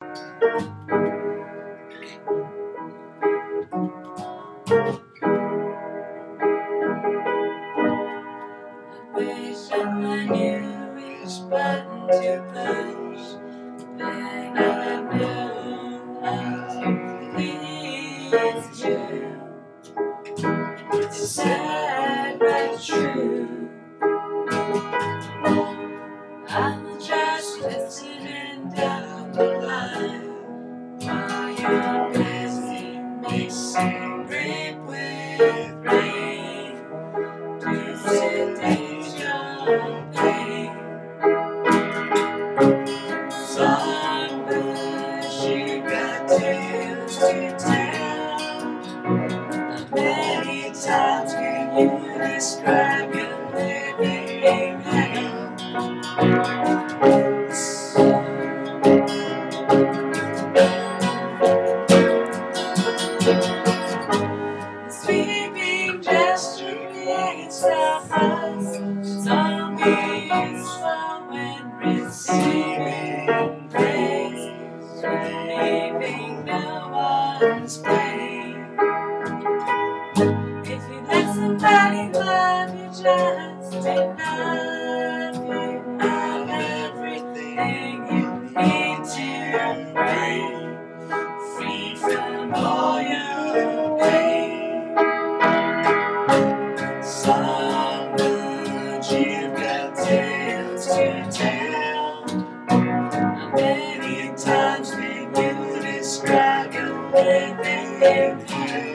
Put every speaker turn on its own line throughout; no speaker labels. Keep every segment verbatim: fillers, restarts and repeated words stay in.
Wish I knew which button to push, then I know how to please you. It's sad but true. I'm just listening down the line while you're busy mixing grape with rain to sedate your pain. Songbird, you got tales to tell. How many times can you describe your living hell? Sweeping gesture creates a fuss. Zombies from when receiving praise, relieving no one's pain. If you let somebody love you, just enough, you have everything you need to breathe, free from all your pain. Songbird, you've got tales to tell. How many times can you describe your living hell?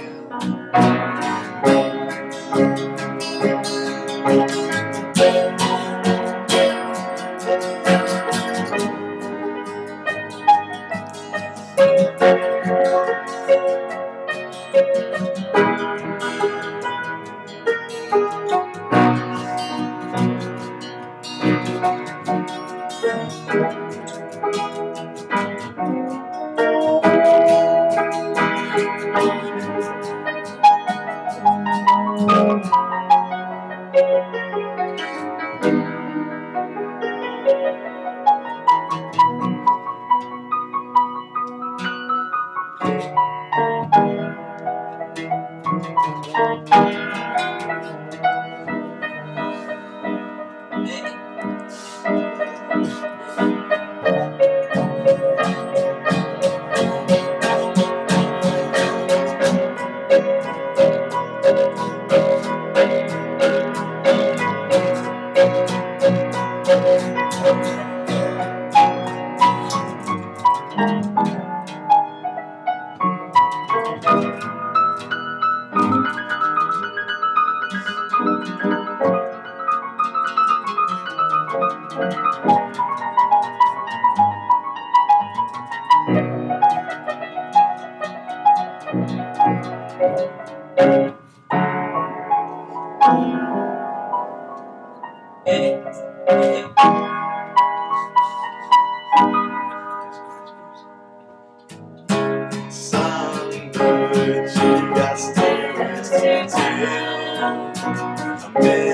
Songbird, you got stories to tell.